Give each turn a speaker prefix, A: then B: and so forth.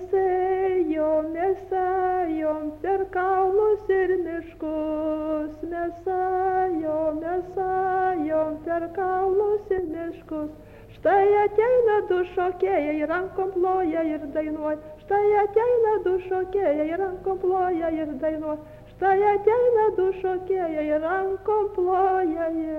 A: mes ėjom per kalnus ir miškus, mes ėjom per kalnus ir miškus. Štai ateina du šokėjai, rankom ploja ir dainuoja. Štai ateina du šokėjai, rankom ploja ir dainuoja. Štai ateina du šokėjai, rankom ploja ir